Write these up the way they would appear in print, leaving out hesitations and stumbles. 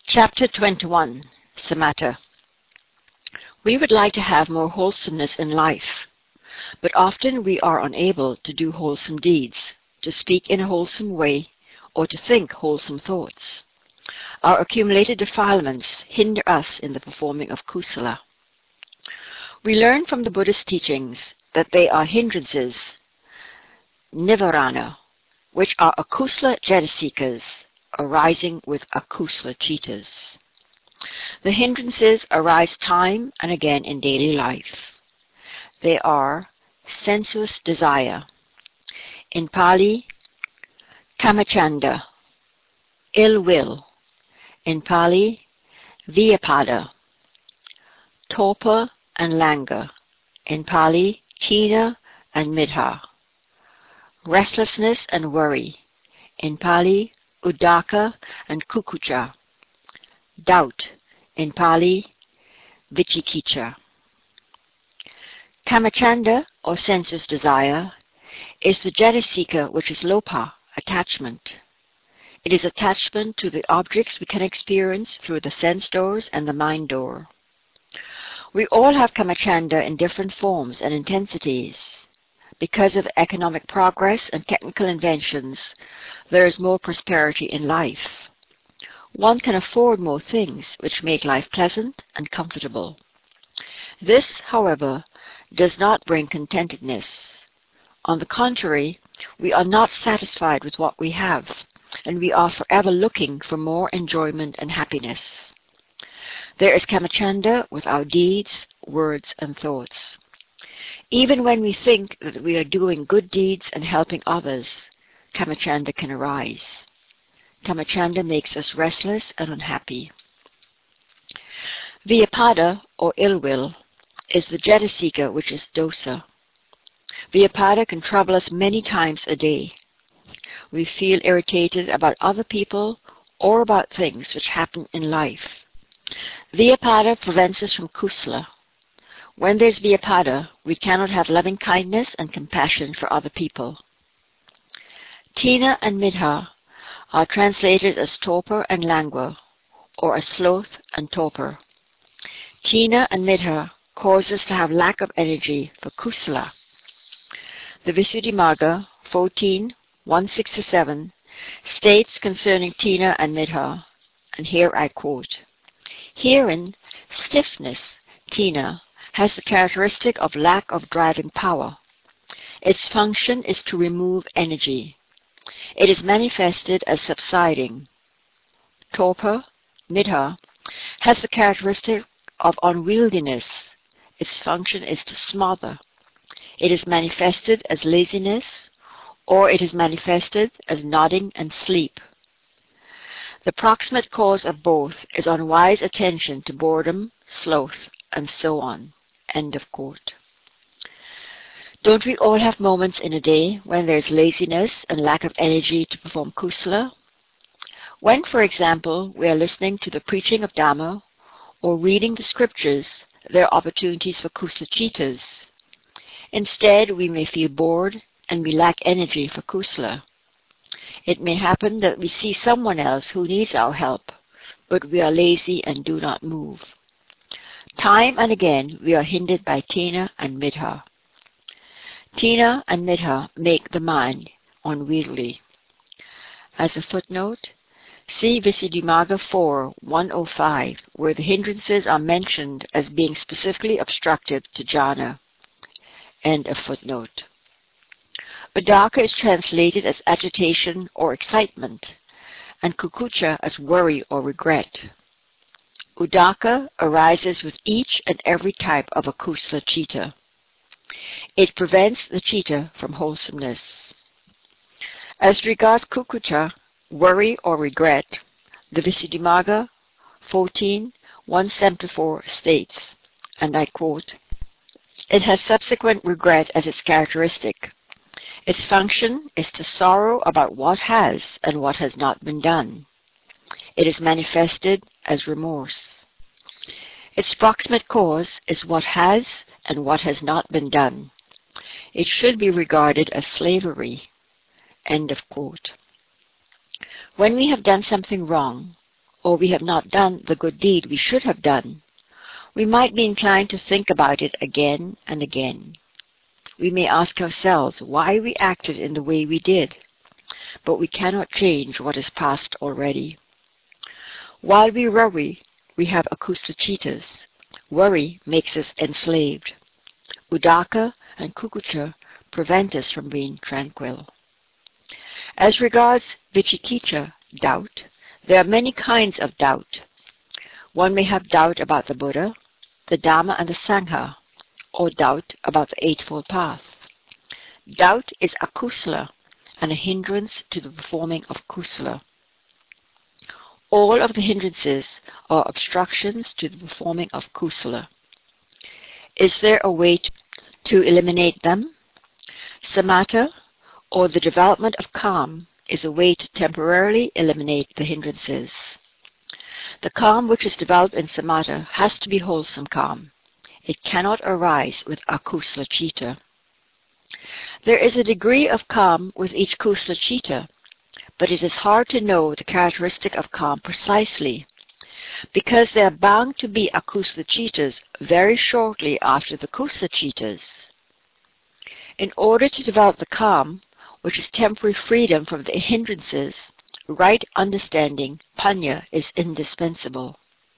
Chapter 21, Samatha. We would like to have more wholesomeness in life, but often we are unable to do wholesome deeds, to speak in a wholesome way, or to think wholesome thoughts. Our accumulated defilements hinder us in the performing of kusala. We learn from the Buddhist teachings that they are hindrances, nivarana, which are akusala jetasikas, arising with akusala citas. The hindrances arise time and again in daily life. They are sensuous desire, in Pali, kamachanda, ill will, in Pali, vyapada, torpor and languor, in Pali, tina and midha, restlessness and worry, in Pali, udaka and kukucha, doubt, in Pali, vichikicha. Kamachanda, or sensuous desire, is the jetasika, which is lopa, attachment. It is attachment to the objects we can experience through the sense doors and the mind door. We all have kamachanda in different forms and intensities. Because of economic progress and technical inventions, there is more prosperity in life. One can afford more things, which make life pleasant and comfortable. This, however, does not bring contentedness. On the contrary, we are not satisfied with what we have, and we are forever looking for more enjoyment and happiness. There is kamachanda with our deeds, words, and thoughts. Even when we think that we are doing good deeds and helping others, kamachanda can arise. Kamachanda makes us restless and unhappy. Vyapada, or ill will, is the jetasika, which is dosa. Vyapada can trouble us many times a day. We feel irritated about other people or about things which happen in life. Vyapada prevents us from kusala. When there's vyapada, we cannot have loving kindness and compassion for other people. Tina and midha are translated as torpor and languor, or as sloth and torpor. Tina and midha cause us to have lack of energy for kusala. The Visuddhimagga 14:1-6-7 states concerning tina and midha, and here I quote, "Herein, stiffness, tina, has the characteristic of lack of driving power. Its function is to remove energy. It is manifested as subsiding. Torpor, midha, has the characteristic of unwieldiness. Its function is to smother. It is manifested as laziness, or it is manifested as nodding and sleep. The proximate cause of both is unwise attention to boredom, sloth, and so on." End of quote. Don't we all have moments in a day when there's laziness and lack of energy to perform kusala? When, for example, we are listening to the preaching of Dhamma or reading the scriptures, there are opportunities for kusala citas. Instead, we may feel bored and we lack energy for kusala. It may happen that we see someone else who needs our help, but we are lazy and do not move. Time and again, we are hindered by tina and midha. Tina and midha make the mind unwieldy. As a footnote, see Visuddhimagga 4:105, where the hindrances are mentioned as being specifically obstructive to jhana. End of footnote. Udaka is translated as agitation or excitement, and kukucha as worry or regret. Udaka arises with each and every type of a kusala citta. It prevents the citta from wholesomeness. As regards kukucha, worry or regret, the Visuddhimagga 14:174 states, and I quote, "It has subsequent regret as its characteristic. Its function is to sorrow about what has and what has not been done. It is manifested as remorse. Its proximate cause is what has and what has not been done. It should be regarded as slavery." End of quote. When we have done something wrong, or we have not done the good deed we should have done, we might be inclined to think about it again and again. We may ask ourselves why we acted in the way we did, but we cannot change what is past already. While we worry, we have akusla-chitas. Worry makes us enslaved. Udaka and kukucha prevent us from being tranquil. As regards vicikiccha, doubt, there are many kinds of doubt. One may have doubt about the Buddha, the Dhamma and the Sangha, or doubt about the Eightfold Path. Doubt is akusala and a hindrance to the performing of kusala. All of the hindrances are obstructions to the performing of kusala. Is there a way to eliminate them? Samatha, or the development of calm, is a way to temporarily eliminate the hindrances. The calm which is developed in samatha has to be wholesome calm. It cannot arise with akusla-chitta. There is a degree of calm with each kusla-chitta, but it is hard to know the characteristic of calm precisely, because they are bound to be akusla-chittas very shortly after the kusla-chittas. In order to develop the calm, which is temporary freedom from the hindrances, right understanding, panya, is indispensable.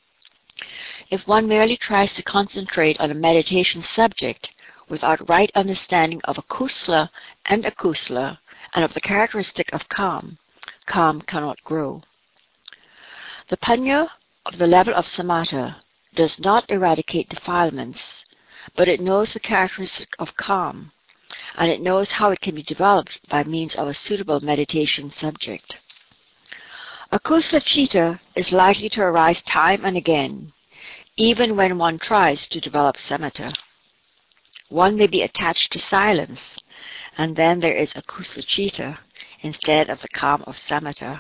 If one merely tries to concentrate on a meditation subject without right understanding of akusla and akusala and of the characteristic of calm, calm cannot grow. The panya of the level of samatha does not eradicate defilements, but it knows the characteristic of calm, and it knows how it can be developed by means of a suitable meditation subject. Akusla-chitta is likely to arise time and again, even when one tries to develop samatha. One may be attached to silence, and then there is akusla-chitta instead of the calm of samatha.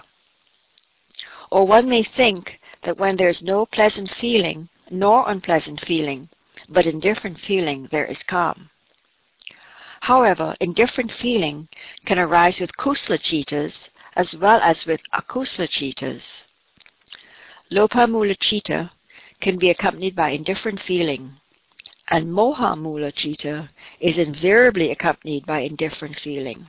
Or one may think that when there is no pleasant feeling nor unpleasant feeling, but indifferent feeling, there is calm. However, indifferent feeling can arise with kusla-chittas as well as with akusla-chittas. Lopa-mula-chitta can be accompanied by indifferent feeling, and moha-mula-chitta is invariably accompanied by indifferent feeling.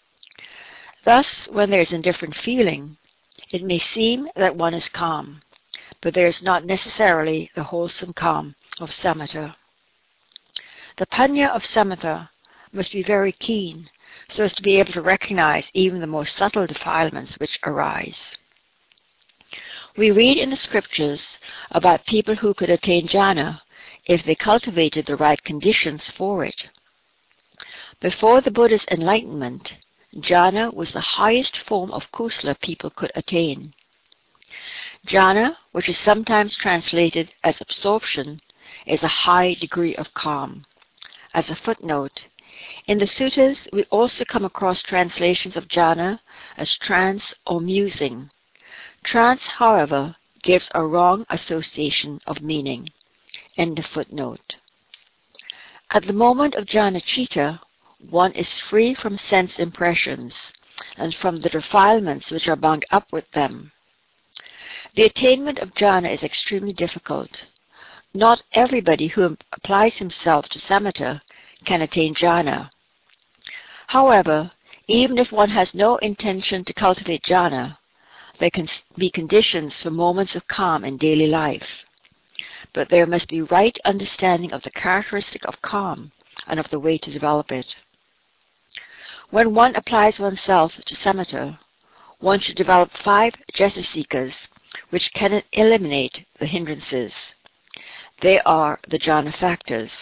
Thus, when there is indifferent feeling, it may seem that one is calm, but there is not necessarily the wholesome calm of samatha. The panya of samatha must be very keen, so as to be able to recognize even the most subtle defilements which arise. We read in the scriptures about people who could attain jhana if they cultivated the right conditions for it. Before the Buddha's enlightenment, jhana was the highest form of kusala people could attain. Jhana, which is sometimes translated as absorption, is a high degree of calm. As a footnote, in the suttas we also come across translations of jhana as trance or musing. Trance, however, gives a wrong association of meaning. End of footnote. At the moment of jhana-chitta, one is free from sense impressions and from the defilements which are bound up with them. The attainment of jhana is extremely difficult. Not everybody who applies himself to samatha can attain jhana. However, even if one has no intention to cultivate jhana, there can be conditions for moments of calm in daily life. But there must be right understanding of the characteristic of calm and of the way to develop it. When one applies oneself to samatha, one should develop 5 jasasikas which can eliminate the hindrances. They are the jhana factors.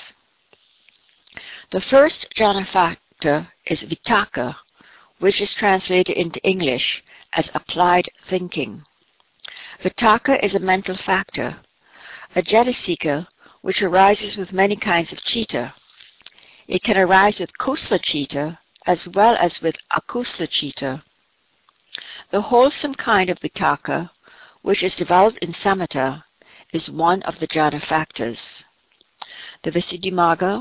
The first jhana factor is vitakka, which is translated into English as applied thinking. Vitakka is a mental factor, a jatasika which arises with many kinds of chitta. It can arise with kusla-chitta as well as with akusla-chitta. The wholesome kind of vitakka, which is developed in samatha, is one of the jhana factors. The Visuddhimagga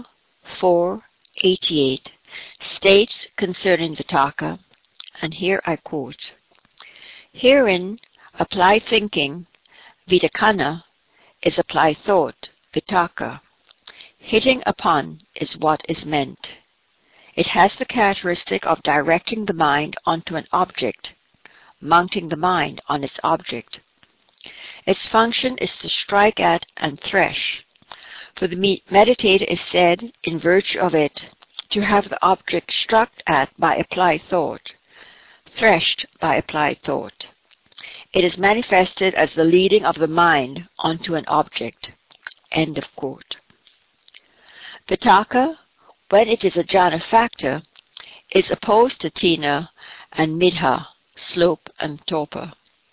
4:88 states concerning vitakka, and here I quote, "Herein, applied thinking Vitakana is applied thought, vitaka. Hitting upon is what is meant. It has the characteristic of directing the mind onto an object, mounting the mind on its object. Its function is to strike at and thresh, for the meditator is said, in virtue of it, to have the object struck at by applied thought, threshed by applied thought. It is manifested as the leading of the mind onto an object. End of quote. Vitaka, when it is a jhana factor, is opposed to tina and midha, slope and torpor.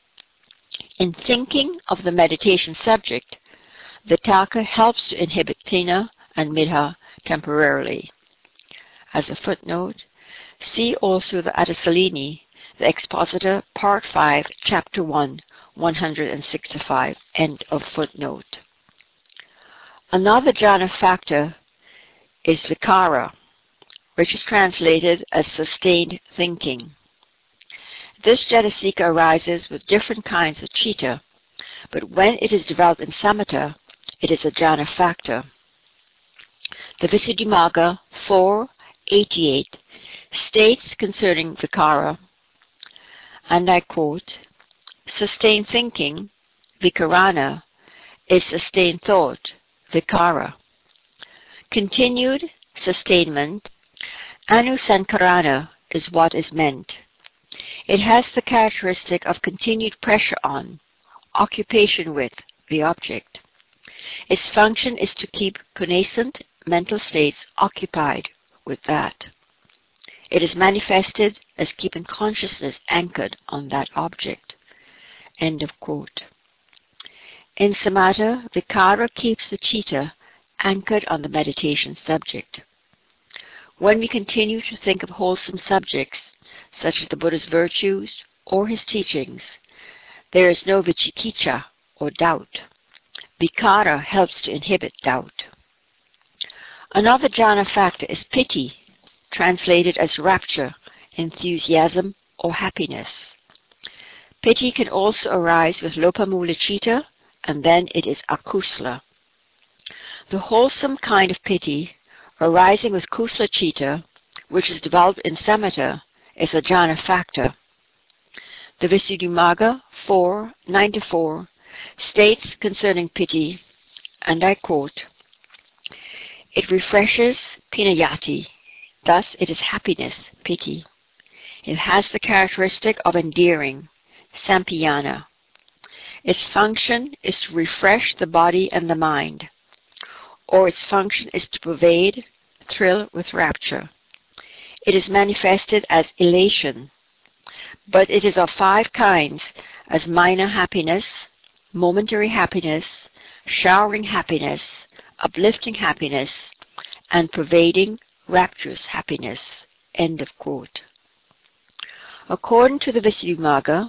In thinking of the meditation subject, vitaka helps to inhibit tina and midha temporarily. As a footnote, see also the Adasalini, the Expositor, Part 5, Chapter 1, 165, end of footnote. Another jhana factor is vikara, which is translated as sustained thinking. This jhatasika arises with different kinds of citta, but when it is developed in samatha, it is a jhana factor. The Visuddhimagga 4.88 states concerning vikara, and I quote, "Sustained thinking, vikarana, is sustained thought, vikara. Continued sustainment, anusankarana, is what is meant. It has the characteristic of continued pressure on, occupation with, the object. Its function is to keep connascent mental states occupied with that. It is manifested as keeping consciousness anchored on that object." End of quote. In samatha, vikara keeps the citta anchored on the meditation subject. When we continue to think of wholesome subjects, such as the Buddha's virtues or his teachings, there is no vicikiccha, or doubt. Vikara helps to inhibit doubt. Another jhana factor is piti, translated as rapture, enthusiasm, or happiness. Piti can also arise with lopamula citta, and then it is akusla. The wholesome kind of piti, arising with kusla citta, which is developed in samatha, is a jhana factor. The Visuddhimagga 4.94 states concerning piti, and I quote, "It refreshes pinayati, thus it is happiness, piti. It has the characteristic of endearing, sampayana. Its function is to refresh the body and the mind, or its function is to pervade, thrill with rapture. It is manifested as elation, but it is of 5 kinds, as minor happiness, momentary happiness, showering happiness, uplifting happiness, and pervading, rapturous happiness." End of quote. According to the Visuddhimagga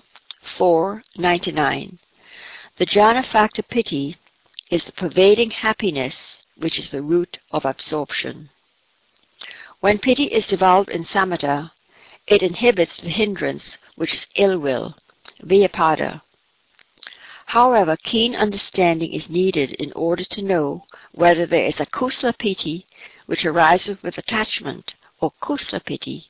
4.99, the jhana factor piti is the pervading happiness which is the root of absorption. When piti is developed in samatha, it inhibits the hindrance which is ill will, vyapada. However, keen understanding is needed in order to know whether there is a kusla piti which arises with attachment, or kusla piti.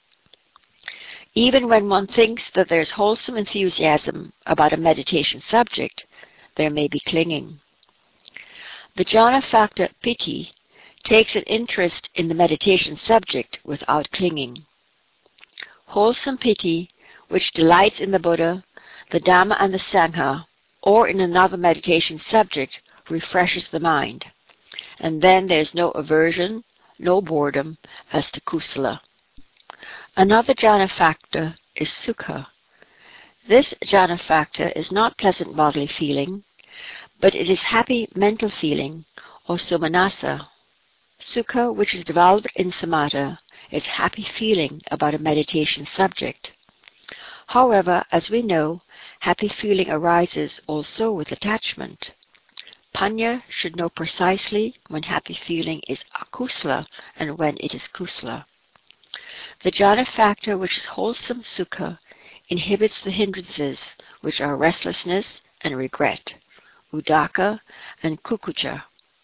Even when one thinks that there is wholesome enthusiasm about a meditation subject, there may be clinging. The jhana factor piti takes an interest in the meditation subject without clinging. Wholesome piti, which delights in the Buddha, the Dhamma and the Sangha, or in another meditation subject, refreshes the mind, and then there is no aversion, no boredom as to kusala. Another jhana factor is sukha. This jhana factor is not pleasant bodily feeling, but it is happy mental feeling, or somanasa. Sukha, which is developed in samatha, is happy feeling about a meditation subject. However, as we know, happy feeling arises also with attachment. Panya should know precisely when happy feeling is akusla and when it is kusla. The jhana factor, which is wholesome sukha, inhibits the hindrances which are restlessness and regret, Udaka, and Kukucha.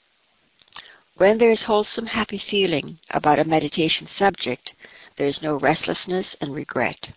When there is wholesome, happy feeling about a meditation subject, there is no restlessness and regret.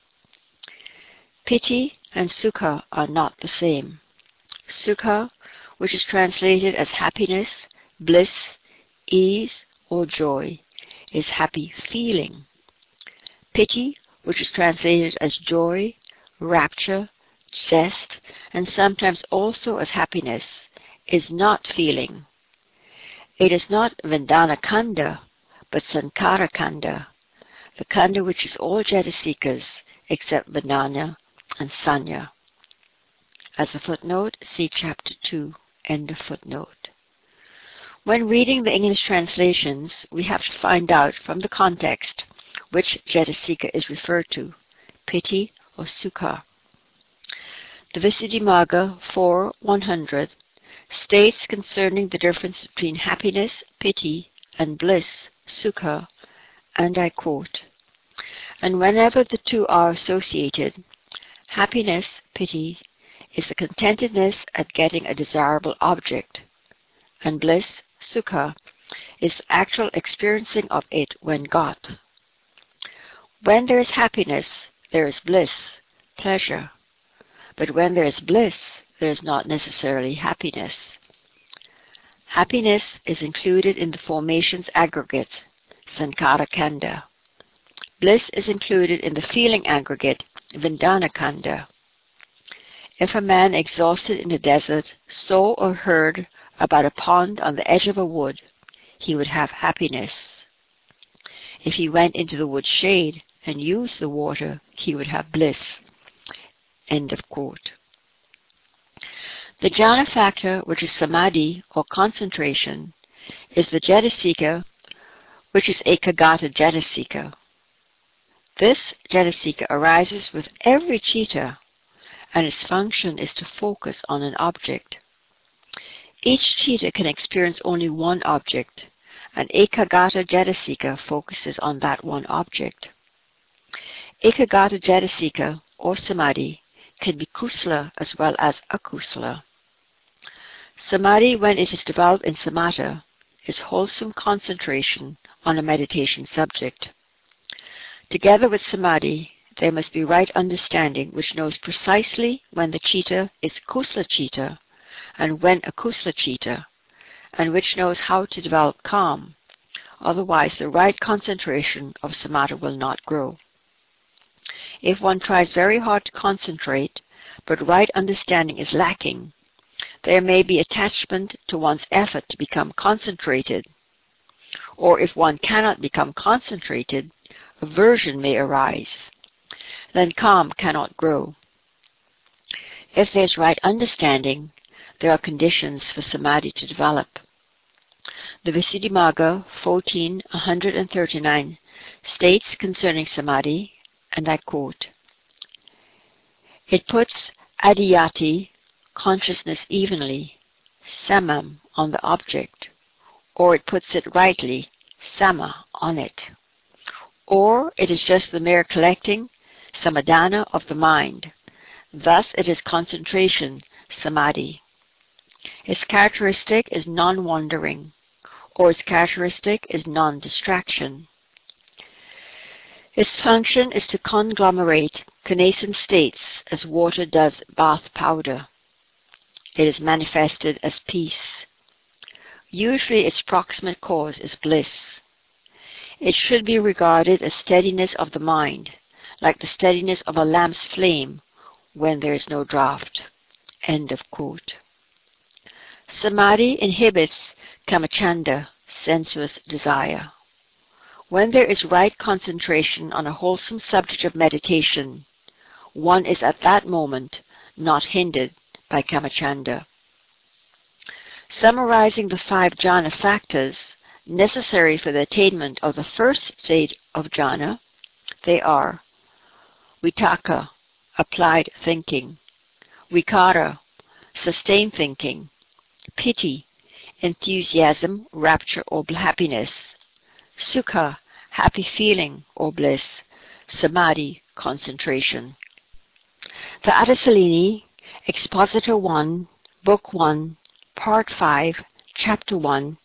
Piti and Sukha are not the same. Sukha, which is translated as happiness, bliss, ease, or joy, is happy feeling. Piti, which is translated as joy, rapture, zest, and sometimes also as happiness, is not feeling. It is not Vedana Kanda, but Sankara Kanda, the Kanda which is all Jetasikas except Vedana and Sanya. As a footnote, see Chapter 2, end of footnote. When reading the English translations, we have to find out from the context which Jetasika is referred to, Piti or Sukha. The Visuddhimagga 4.100 states concerning the difference between happiness, piti, and bliss, sukha, and I quote, "And whenever the two are associated, happiness, piti, is the contentedness at getting a desirable object, and bliss, sukha, is the actual experiencing of it when got. When there is happiness, there is bliss, pleasure, but when there is bliss, there is not necessarily happiness. Happiness is included in the formations aggregate, Sankara Kanda. Bliss is included in the feeling aggregate, Vedana Kanda. If a man exhausted in the desert saw or heard about a pond on the edge of a wood, he would have happiness. If he went into the wood's shade and used the water, he would have bliss." End of quote. The jhana factor, which is samadhi or concentration, is the Jetasika, which is Ekagata Jetasika. This Jetasika arises with every citta, and its function is to focus on an object. Each citta can experience only one object, and Ekagata Jetasika focuses on that one object. Ekagata Jetasika, or samadhi, can be kusala as well as akusala. Samadhi, when it is developed in samatha, is wholesome concentration on a meditation subject. Together with samadhi, there must be right understanding which knows precisely when the citta is kusala citta and when akusala citta, and which knows how to develop calm. Otherwise, the right concentration of samatha will not grow. If one tries very hard to concentrate, but right understanding is lacking, there may be attachment to one's effort to become concentrated. Or if one cannot become concentrated, aversion may arise. Then calm cannot grow. If there's right understanding, there are conditions for samadhi to develop. The Visuddhimagga 14.139 states concerning samadhi, and I quote, "It puts adiyati, consciousness evenly, samam, on the object, or it puts it rightly, sama, on it, or it is just the mere collecting, samadhana, of the mind. Thus it is concentration, samadhi. Its characteristic is non-wandering, or its characteristic is non-distraction. Its function is to conglomerate connascent states as water does bath powder. It is manifested as peace. Usually its proximate cause is bliss. It should be regarded as steadiness of the mind, like the steadiness of a lamp's flame when there is no draught." End of quote. Samadhi inhibits kamachanda, sensuous desire. When there is right concentration on a wholesome subject of meditation, one is at that moment not hindered by kamachanda. Summarizing the 5 jhana factors necessary for the attainment of the first state of jhana, they are vitaka, applied thinking; vikara, sustained thinking; piti, enthusiasm, rapture or happiness; sukha, happy feeling or bliss; samadhi, concentration. The Adasalini, Expositor 1, Book 1, Part 5, Chapter 1,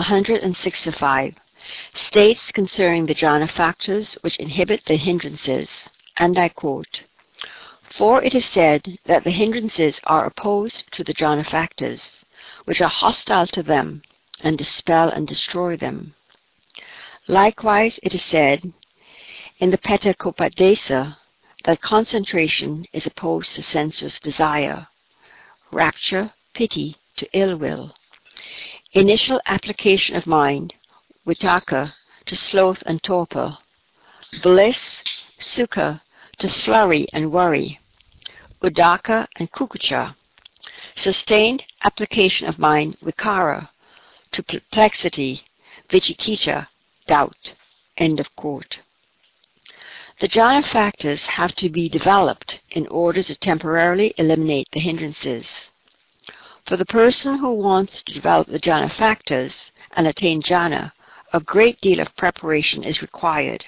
165, states concerning the jhana factors which inhibit the hindrances, and I quote, "For it is said that the hindrances are opposed to the jhana factors, which are hostile to them, and dispel and destroy them. Likewise it is said in the Pethakopadesa that concentration is opposed to sensuous desire, rapture, pity, to ill will, initial application of mind, vitaka, to sloth and torpor, bliss, sukha, to flurry and worry, udaka and kukucha, sustained application of mind, vikara, to perplexity, vicikiccha, doubt." End of quote. The jhana factors have to be developed in order to temporarily eliminate the hindrances. For the person who wants to develop the jhana factors and attain jhana, a great deal of preparation is required.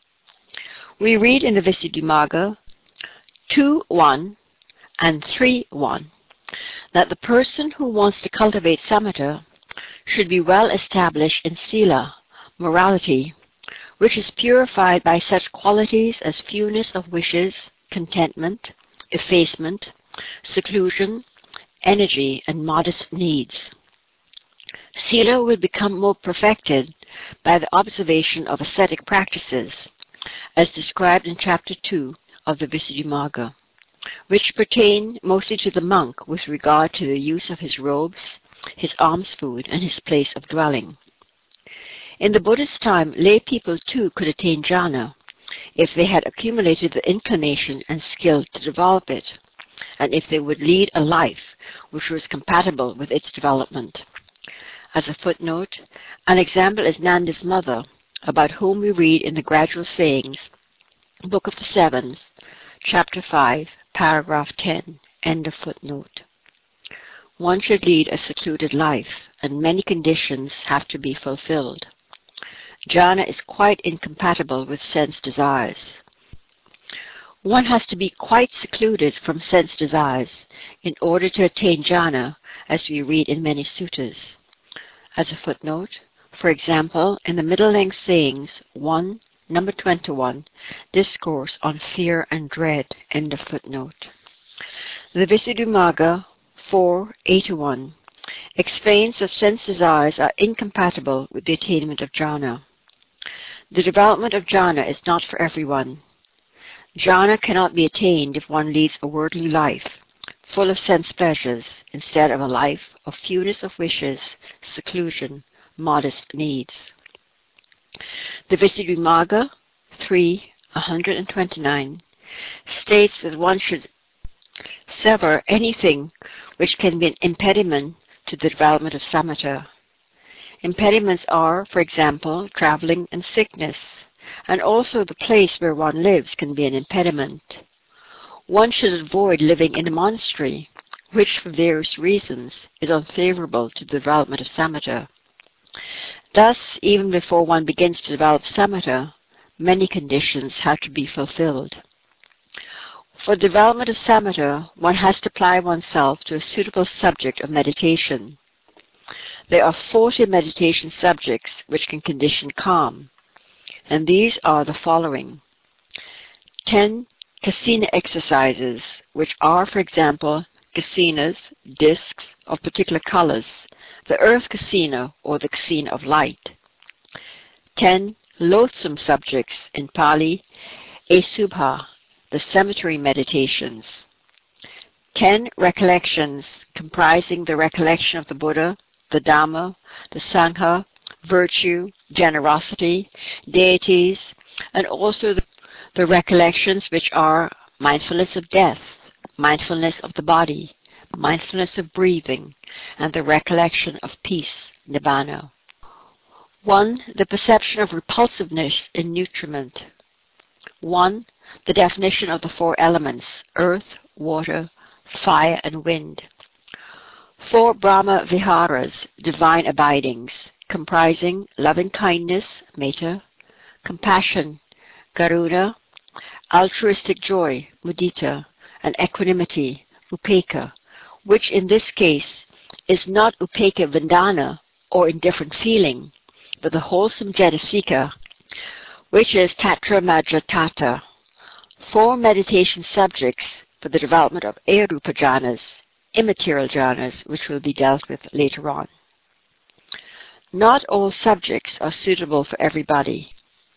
We read in the Visuddhimagga 2.1 and 3.1 that the person who wants to cultivate samatha should be well established in sila, morality, which is purified by such qualities as fewness of wishes, contentment, effacement, seclusion, energy, and modest needs. Sila will become more perfected by the observation of ascetic practices, as described in Chapter 2 of the Visuddhimagga, which pertain mostly to the monk with regard to the use of his robes, his alms food, and his place of dwelling. In the Buddhist time, lay people too could attain jhana if they had accumulated the inclination and skill to develop it, and if they would lead a life which was compatible with its development. As a footnote, an example is Nanda's mother, about whom we read in the Gradual Sayings, Book of the Sevens, Chapter 5, Paragraph 10, end of footnote. One should lead a secluded life, and many conditions have to be fulfilled. Jhana is quite incompatible with sense desires. One has to be quite secluded from sense desires in order to attain jhana, as we read in many suttas. As a footnote, for example, in the Middle-length Sayings 1, number 21, Discourse on Fear and Dread, end of footnote. The Visuddhimagga 4.81 explains that sense desires are incompatible with the attainment of jhana. The development of jhana is not for everyone. Jhana cannot be attained if one leads a worldly life, full of sense pleasures, instead of a life of fewness of wishes, seclusion, modest needs. The Visuddhimagga 3.129 states that one should sever anything which can be an impediment to the development of samatha. Impediments are, for example, traveling and sickness, and also the place where one lives can be an impediment. One should avoid living in a monastery, which for various reasons is unfavorable to the development of samatha. Thus, even before one begins to develop samatha, many conditions have to be fulfilled. For the development of samatha, one has to apply oneself to a suitable subject of meditation. There are 40 meditation subjects which can condition calm, and these are the following: 10 kasina exercises, which are, for example, kasinas, discs of particular colors, the earth kasina or the kasina of light. 10 loathsome subjects, in Pali, asubha, the cemetery meditations. 10 recollections, comprising the recollection of the Buddha, the Dhamma, the Sangha, virtue, generosity, deities, and also the recollections which are mindfulness of death, mindfulness of the body, mindfulness of breathing, and the recollection of peace, nibbana. 1. The perception of repulsiveness in nutriment. 1. The definition of the 4 elements, earth, water, fire, and wind. 4 Brahma Viharas, divine abidings, comprising loving-kindness, metta, compassion, karuna, altruistic joy, mudita, and equanimity, upekkha, which in this case is not upeka vandana, or indifferent feeling, but the wholesome Jadasika, which is Tatra Majatata, 4 meditation subjects for the development of Arupa jhanas, immaterial jhanas, which will be dealt with later on. Not all subjects are suitable for everybody.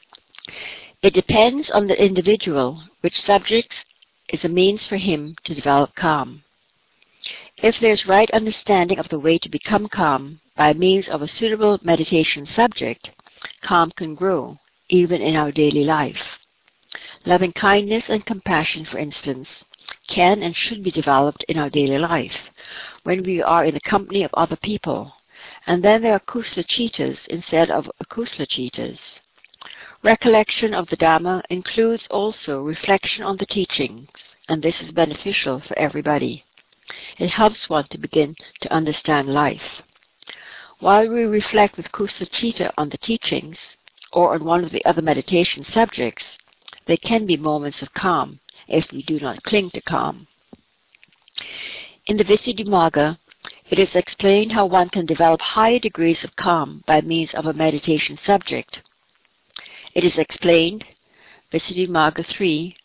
It depends on the individual which subjects is a means for him to develop calm. If there is right understanding of the way to become calm by means of a suitable meditation subject, calm can grow, even in our daily life. Loving kindness and compassion, for instance, can and should be developed in our daily life when we are in the company of other people, and then there are kusala chitas instead of akusala chitas. Recollection of the Dhamma includes also reflection on the teachings, and this is beneficial for everybody. It helps one to begin to understand life. While we reflect with kusala chitta on the teachings, or on one of the other meditation subjects, there can be moments of calm if we do not cling to calm. In the Visuddhimagga, it is explained how one can develop higher degrees of calm by means of a meditation subject. It is explained, Visuddhimagga 3,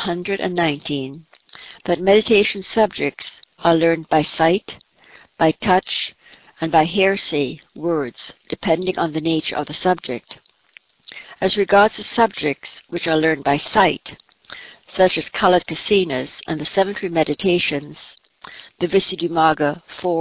119, that meditation subjects are learned by sight, by touch, and by hearsay words, depending on the nature of the subject. As regards the subjects which are learned by sight, such as colored kasinas and the 73 meditations, the Visuddhimagga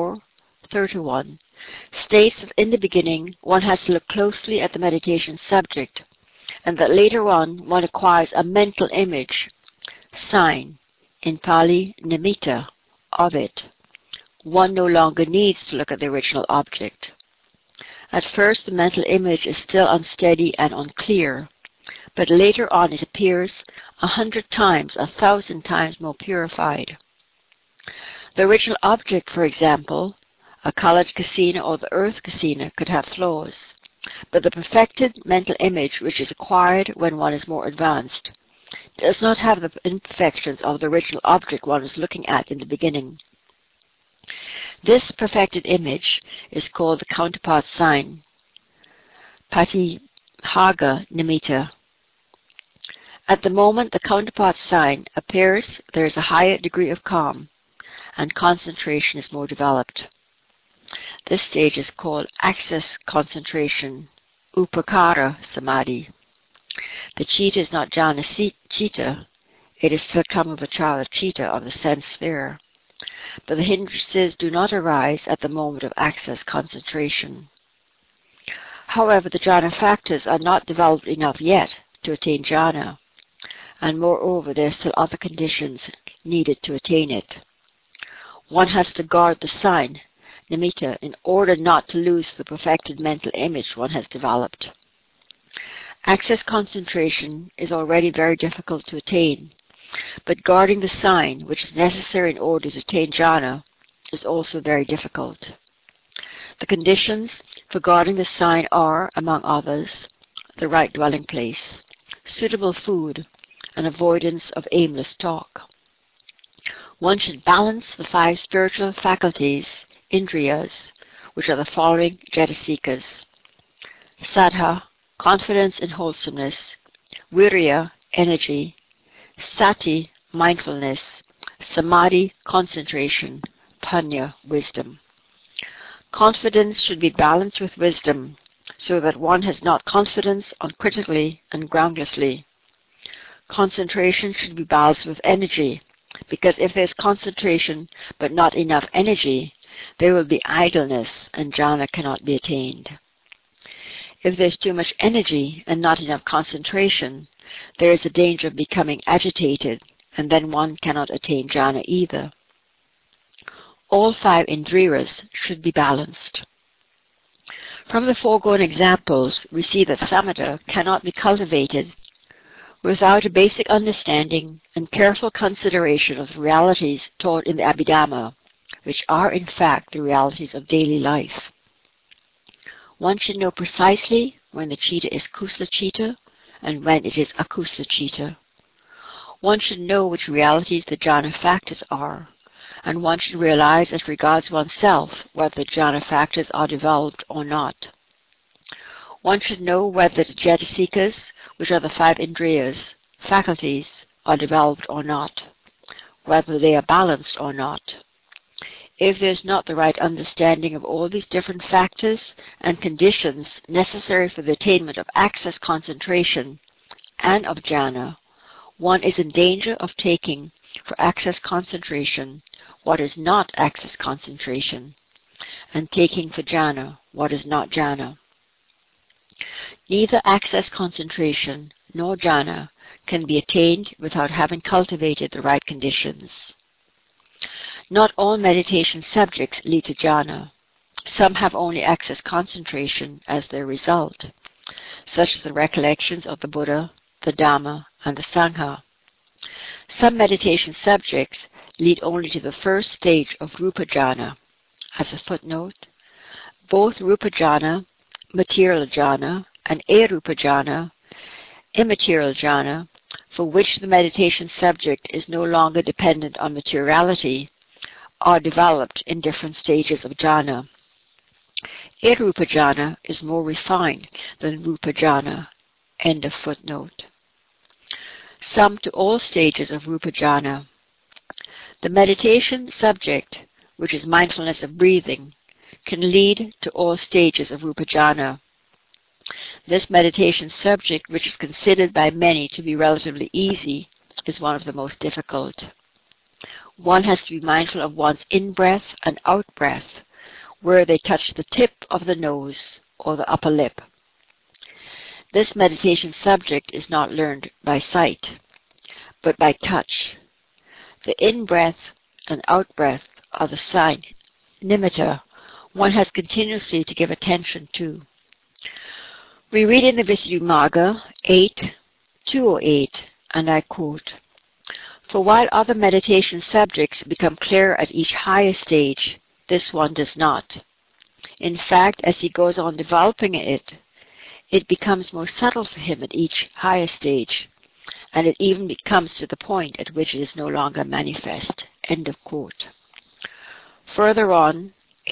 4:31 states that in the beginning one has to look closely at the meditation subject, and that later on one acquires a mental image, sign, in Pali nimitta, of it. One no longer needs to look at the original object. At first the mental image is still unsteady and unclear, but later on it appears 100 times, 1,000 times more purified. The original object, for example, a colored kasina or the earth kasina, could have flaws, but the perfected mental image which is acquired when one is more advanced does not have the imperfections of the original object one was looking at in the beginning. This perfected image is called the counterpart sign, Patibhaga nimitta. At the moment the counterpart sign appears, there is a higher degree of calm, and concentration is more developed. This stage is called access concentration, upakara samadhi. The chitta is not jhana chitta, it is still kamavachara chitta of the sense sphere, but the hindrances do not arise at the moment of access concentration. However, the jhana factors are not developed enough yet to attain jhana, and moreover there are still other conditions needed to attain it. One has to guard the sign, nimitta, in order not to lose the perfected mental image one has developed. Access concentration is already very difficult to attain, but guarding the sign, which is necessary in order to attain jhana, is also very difficult. The conditions for guarding the sign are, among others, the right dwelling place, suitable food, and avoidance of aimless talk. One should balance the 5 spiritual faculties, indriyas, which are the following jatasikas: saddha, confidence and wholesomeness; virya, energy; sati, mindfulness; samadhi, concentration; panya, wisdom. Confidence should be balanced with wisdom, so that one has not confidence uncritically and groundlessly. Concentration should be balanced with energy, because if there is concentration but not enough energy, there will be idleness and jhana cannot be attained. If there is too much energy and not enough concentration, there is a danger of becoming agitated, and then one cannot attain jhana either. All 5 indriyas should be balanced. From the foregoing examples, we see that samatha cannot be cultivated without a basic understanding and careful consideration of the realities taught in the Abhidhamma, which are in fact the realities of daily life. One should know precisely when the chitta is kusala chitta and when it is akusala chitta. One should know which realities the jhana factors are, and one should realize as regards oneself whether the jhana factors are developed or not. One should know whether the jetasikas, which are the 5 indriyas, faculties, are developed or not, whether they are balanced or not. If there is not the right understanding of all these different factors and conditions necessary for the attainment of access concentration and of jhana, one is in danger of taking for access concentration what is not access concentration, and taking for jhana what is not jhana. Neither access concentration nor jhana can be attained without having cultivated the right conditions. Not all meditation subjects lead to jhana. Some have only access concentration as their result, such as the recollections of the Buddha, the Dhamma, and the Sangha. Some meditation subjects lead only to the first stage of Rupa jhana. As a footnote, both Rupa jhana, material jhana, and Arupa jhana, immaterial jhana, for which the meditation subject is no longer dependent on materiality, are developed in different stages of jhana. Arupa jhana is more refined than Rupa jhana. End of footnote. Some to all stages of Rupa jhana. The meditation subject, which is mindfulness of breathing, can lead to all stages of Rupa jhana. This meditation subject, which is considered by many to be relatively easy, is one of the most difficult. One has to be mindful of one's in-breath and out-breath, where they touch the tip of the nose or the upper lip. This meditation subject is not learned by sight, but by touch. The in-breath and out-breath are the sign, nimitta, one has continuously to give attention to. We read in the Visuddhimagga 8:208, and I quote, "For while other meditation subjects become clear at each higher stage, this one does not. In fact, as he goes on developing it, it becomes more subtle for him at each higher stage, and it even comes to the point at which it is no longer manifest." End of quote. Further on,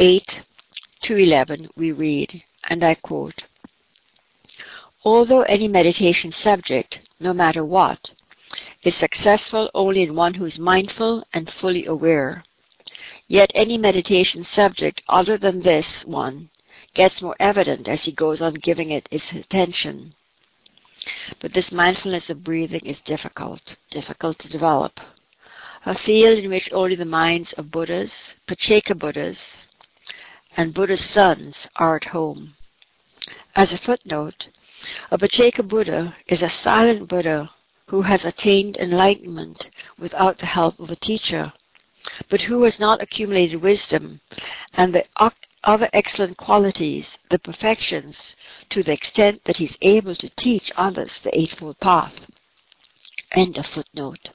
8:211, we read, and I quote, "Although any meditation subject, no matter what, is successful only in one who is mindful and fully aware, yet any meditation subject other than this one gets more evident as he goes on giving it its attention. But this mindfulness of breathing is difficult to develop, a field in which only the minds of Buddhas, Pacceka Buddhas, and Buddha's sons are at home. As a footnote, a Pacceka Buddha is a silent Buddha who has attained enlightenment without the help of a teacher, but who has not accumulated wisdom and the other excellent qualities, the perfections, to the extent that he is able to teach others the Eightfold Path." End of footnote.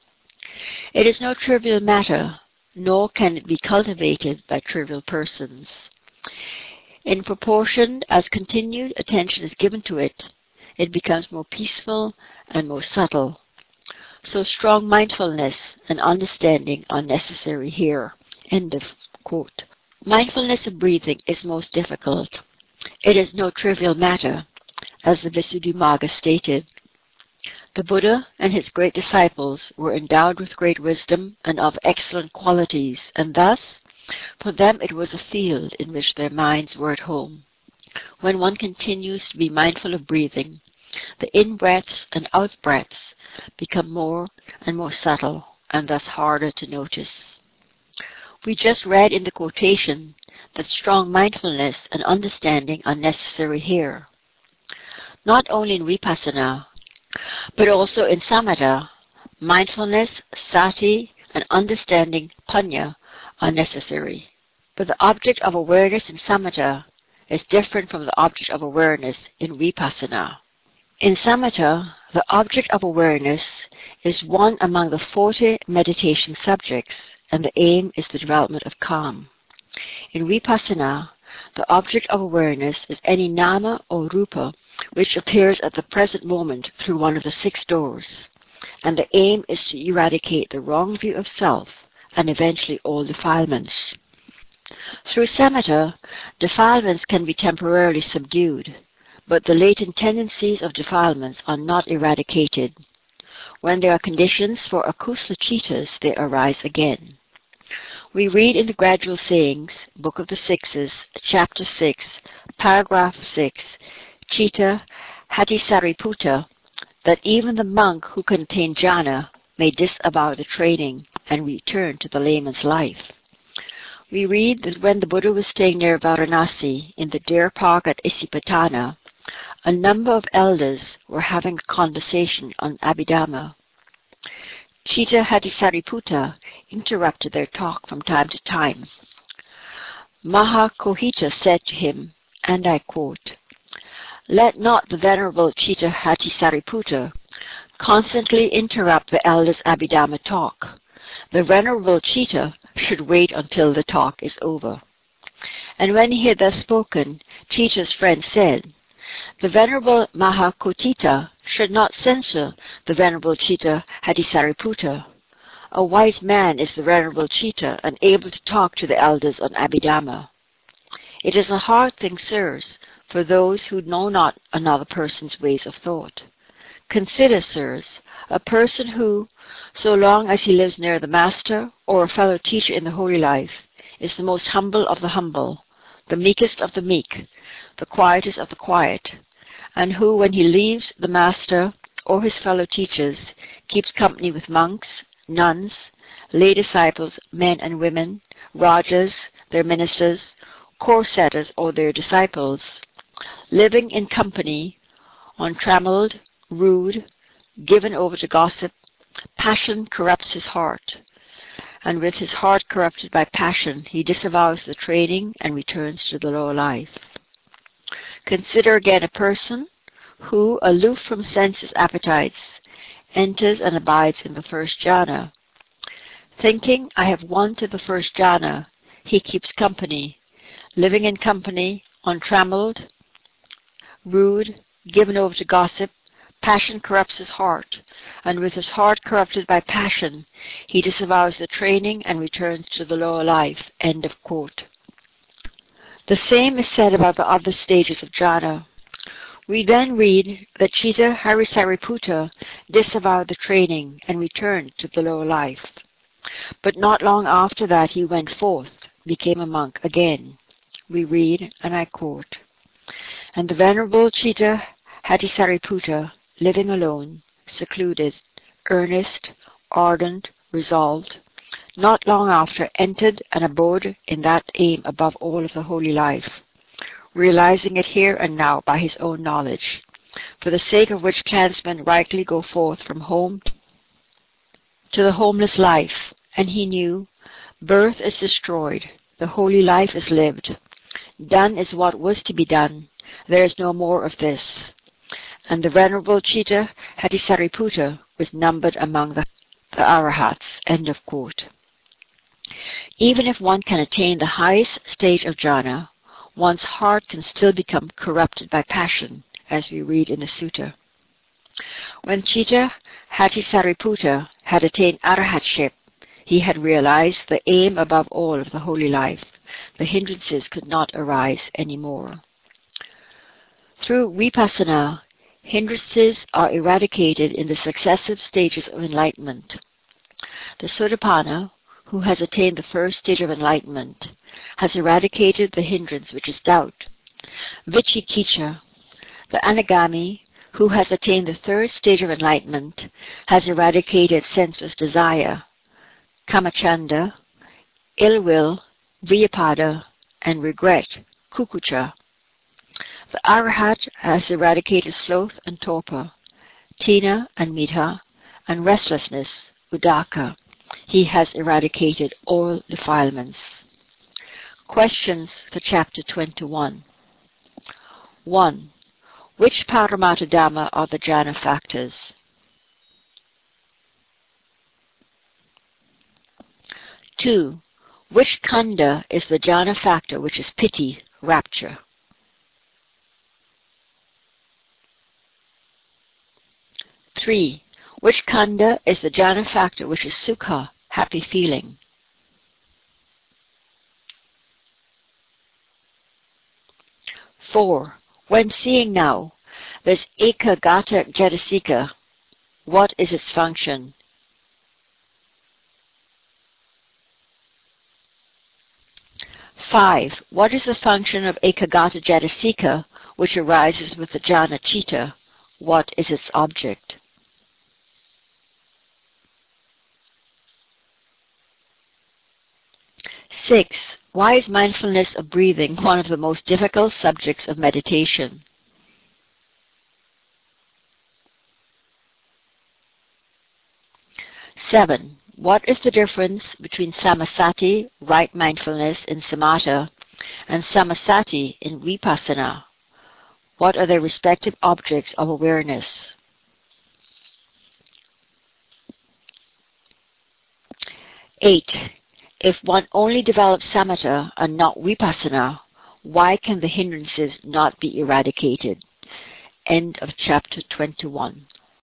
It is no trivial matter, nor can it be cultivated by trivial persons. In proportion as continued attention is given to it, it becomes more peaceful and more subtle. So strong mindfulness and understanding are necessary here. End of quote. Mindfulness of breathing is most difficult. It is no trivial matter, as the Visuddhimagga stated. The Buddha and his great disciples were endowed with great wisdom and of excellent qualities, and thus, for them it was a field in which their minds were at home. When one continues to be mindful of breathing, the in-breaths and out-breaths become more and more subtle, and thus harder to notice. We just read in the quotation that strong mindfulness and understanding are necessary here. Not only in vipassana, but also in samatha, mindfulness, sati, and understanding, panya, are necessary. But the object of awareness in samatha is different from the object of awareness in vipassana. In samatha, the object of awareness is one among the 40 meditation subjects, and the aim is the development of calm. In vipassana, the object of awareness is any nama or rupa which appears at the present moment through one of the 6 doors, and the aim is to eradicate the wrong view of self and eventually all defilements. Through samatha, defilements can be temporarily subdued, but the latent tendencies of defilements are not eradicated. When there are conditions for akusala chitas, they arise again. We read in the Gradual Sayings, Book of the Sixes, Chapter 6, Paragraph 6, Chitta Hathisariputta, that even the monk who can attain jhana may disavow the training and return to the layman's life. We read that when the Buddha was staying near Varanasi in the deer park at Isipatana, a number of elders were having a conversation on Abhidhamma. Chitta Hathisariputta interrupted their talk from time to time. Mahakohita said to him, and I quote, "Let not the Venerable Chitta Hathisariputta constantly interrupt the elders' Abhidhamma talk. The Venerable Chitta should wait until the talk is over." And when he had thus spoken, Chitta's friend said, "The Venerable Mahakotita should not censure the Venerable Chitta Hathisariputta. A wise man is the Venerable Chitta and able to talk to the elders on Abhidhamma. It is a hard thing, sirs, for those who know not another person's ways of thought. Consider, sirs, a person who, so long as he lives near the Master or a fellow teacher in the holy life, is the most humble of the humble, the meekest of the meek, the quietest of the quiet, and who, when he leaves the Master or his fellow teachers, keeps company with monks, nuns, lay disciples, men and women, rajas, their ministers, course setters or their disciples, living in company, untrammeled, rude, given over to gossip, passion corrupts his heart, and with his heart corrupted by passion, he disavows the training and returns to the lower life. Consider again a person who, aloof from senses appetites, enters and abides in the first jhana. Thinking, I have won to the first jhana, he keeps company, living in company, untrammeled, rude, given over to gossip, passion corrupts his heart, and with his heart corrupted by passion, he disavows the training and returns to the lower life." End of quote. The same is said about the other stages of jhana. We then read that Chitta Hathisariputta disavowed the training and returned to the lower life. But not long after that he went forth, became a monk again. We read, and I quote, "And the Venerable Chitta Hathisariputta, living alone, secluded, earnest, ardent, resolved, not long after entered and abode in that aim above all of the holy life, realizing it here and now by his own knowledge, for the sake of which clansmen rightly go forth from home to the homeless life, and he knew, birth is destroyed, the holy life is lived, done is what was to be done, there is no more of this." And the Venerable Chitta Hathisariputta was numbered among the Arahats. End of quote. Even if one can attain the highest stage of jhana, one's heart can still become corrupted by passion, as we read in the sutta. When Chitta Hathisariputta had attained arahatship, he had realized the aim above all of the holy life. The hindrances could not arise any more. Through vipassana, hindrances are eradicated in the successive stages of enlightenment. The Sotapanna, who has attained the first stage of enlightenment, has eradicated the hindrance which is doubt. Vicikiccha, the Anagami, who has attained the third stage of enlightenment, has eradicated sensuous desire. Kamachanda, ill will, Vyapada, and regret, Kukucha. The Arahat has eradicated sloth and torpor, tina and mitha, and restlessness, udaka. He has eradicated all defilements. Questions for Chapter 21. 1. Which Paramattha Dhamma are the jhana factors? 2. Which khanda is the jhana factor which is piti, rapture? 3. Which khanda is the jhana factor which is sukha, happy feeling? 4. When seeing now, there's Ekagata Cetasika. What is its function? 5. What is the function of Ekagata Cetasika, which arises with the jhana citta? What is its object? 6. Why is mindfulness of breathing one of the most difficult subjects of meditation? 7. What is the difference between samasati, right mindfulness in samatha, and samasati in vipassana? What are their respective objects of awareness? 8. If one only develops samatha and not vipassana, why can the hindrances not be eradicated? End of chapter 21.